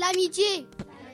l'amitié.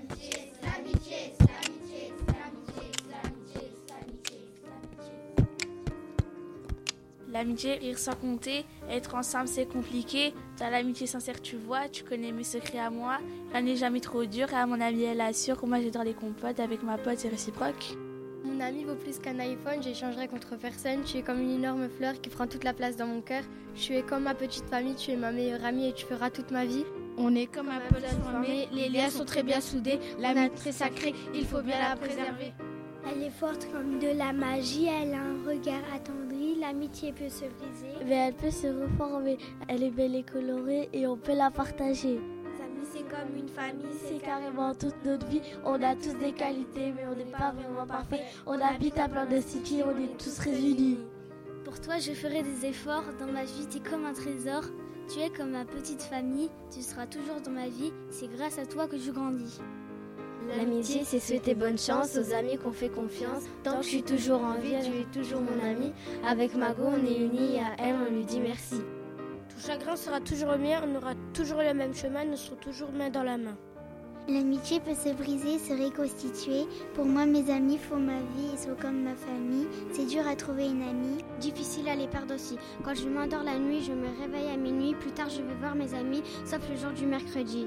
L'amitié, rire sans compter, être ensemble c'est compliqué. Dans l'amitié sincère tu vois, tu connais mes secrets à moi. Rien n'est jamais trop dur et à mon ami elle assure que moi j'adore les compotes, avec ma pote c'est réciproque. Mon ami vaut plus qu'un iPhone, j'échangerai contre personne. Tu es comme une énorme fleur qui prend toute la place dans mon cœur. Tu es comme ma petite famille, tu es ma meilleure amie et tu feras toute ma vie. On est comme un peu transformés, les liens sont très bien soudés. L'amitié sacrée, il faut bien la préserver. Elle est forte comme de la magie, elle a un regard attendri, l'amitié peut se briser. Mais elle peut se reformer, elle est belle et colorée et on peut la partager. Les amis c'est comme une famille, C'est carrément toute notre vie, on a tous des qualités mais on n'est pas vraiment parfait. On habite à Planet City, on est tous réunis. Pour toi je ferai des efforts, dans ma vie t'es comme un trésor. Tu es comme ma petite famille, tu seras toujours dans ma vie, c'est grâce à toi que je grandis. L'amitié, c'est souhaiter bonne chance aux amis qu'on fait confiance. Tant que je suis toujours en vie, tu es toujours mon ami. Avec Mago, on est unis et à elle, on lui dit merci. Tout chagrin sera toujours le mien, on aura toujours le même chemin, nous serons toujours main dans la main. L'amitié peut se briser, se reconstituer. Pour moi, mes amis font ma vie, ils sont comme ma famille. C'est dur à trouver une amie. Difficile à les perdre aussi. Quand je m'endors la nuit, je me réveille à minuit. Plus tard, je vais voir mes amis, sauf le jour du mercredi.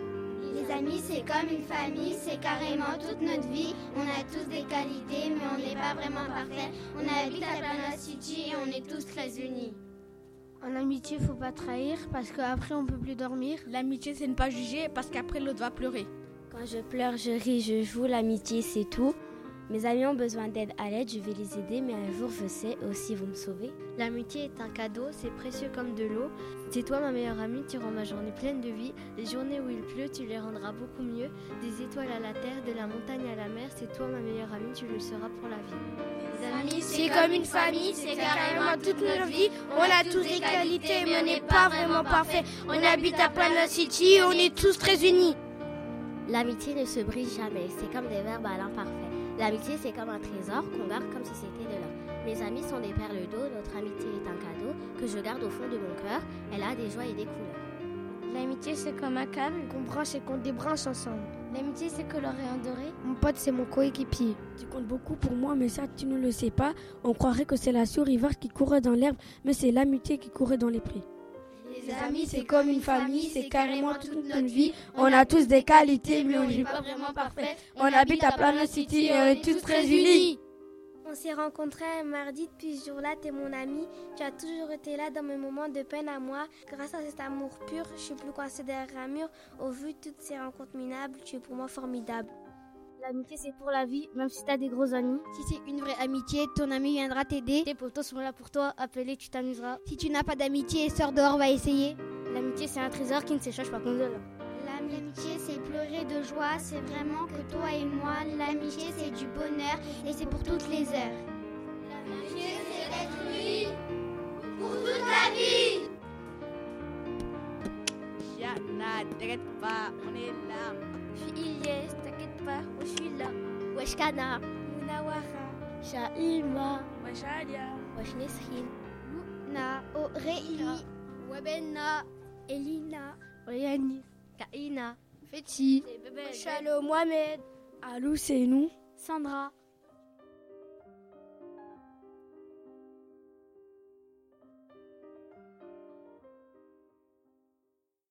Les amis, c'est comme une famille, c'est carrément toute notre vie. On a tous des qualités, mais on n'est pas vraiment parfait. On habite à Planet City et on est tous très unis. En amitié, faut pas trahir parce qu'après on peut plus dormir. L'amitié, c'est ne pas juger parce qu'après l'autre va pleurer. Quand je pleure, je ris, je joue, l'amitié, c'est tout. Mes amis ont besoin d'aide à l'aide, je vais les aider, mais un jour, je sais, aussi vont me sauver. L'amitié est un cadeau, c'est précieux comme de l'eau. C'est toi ma meilleure amie, tu rends ma journée pleine de vie. Les journées où il pleut, tu les rendras beaucoup mieux. Des étoiles à la terre, de la montagne à la mer, c'est toi ma meilleure amie, tu le seras pour la vie. Les amis, c'est comme une famille, c'est carrément toute notre vie. On a tous des qualités, mais on n'est pas vraiment parfait. On habite à Planet City, on est tous très unis. L'amitié ne se brise jamais, c'est comme des verbes à l'imparfait. L'amitié, c'est comme un trésor qu'on garde comme si c'était de l'or. Mes amis sont des perles d'eau, notre amitié est un cadeau que je garde au fond de mon cœur. Elle a des joies et des couleurs. L'amitié c'est comme un câble qu'on branche et qu'on débranche ensemble. L'amitié c'est coloré en doré. Mon pote c'est mon coéquipier. Tu comptes beaucoup pour moi, mais ça tu ne le sais pas. On croirait que c'est la souris verte qui courait dans l'herbe, mais c'est l'amitié qui courait dans les prés. Les amis, c'est comme une famille, c'est carrément toute notre vie. On a tous des qualités, mais on n'est pas vraiment parfait. On habite à Planet City et on est tous très unis. On s'est rencontrés un mardi, depuis ce jour-là, t'es mon ami. Tu as toujours été là dans mes moments de peine à moi. Grâce à cet amour pur, je suis plus coincée derrière un mur. Au vu de toutes ces rencontres minables, tu es pour moi formidable. L'amitié c'est pour la vie, même si t'as des gros amis. Si c'est une vraie amitié, ton ami viendra t'aider. Tes potos sont là pour toi, appelez, tu t'amuseras. Si tu n'as pas d'amitié, sors dehors, va essayer. L'amitié c'est un trésor qui ne s'échange pas contre de l'or. L'amitié c'est pleurer de joie, c'est vraiment que toi et moi. L'amitié c'est du bonheur et c'est pour toutes les heures. L'amitié, c'est d'être unis pour toute la vie. Yana, t'inquiète pas, on est là. Je suis Ilyes, t'inquiète pas, je suis là. Wesh Kana, Munawara, Shaima, Wesh Alia, Wesh Nesrin, Na, Aurélie, Webena, Elina, Yanis, Kaina, Feti, Shalom Mohamed. Alou, c'est nous. Sandra.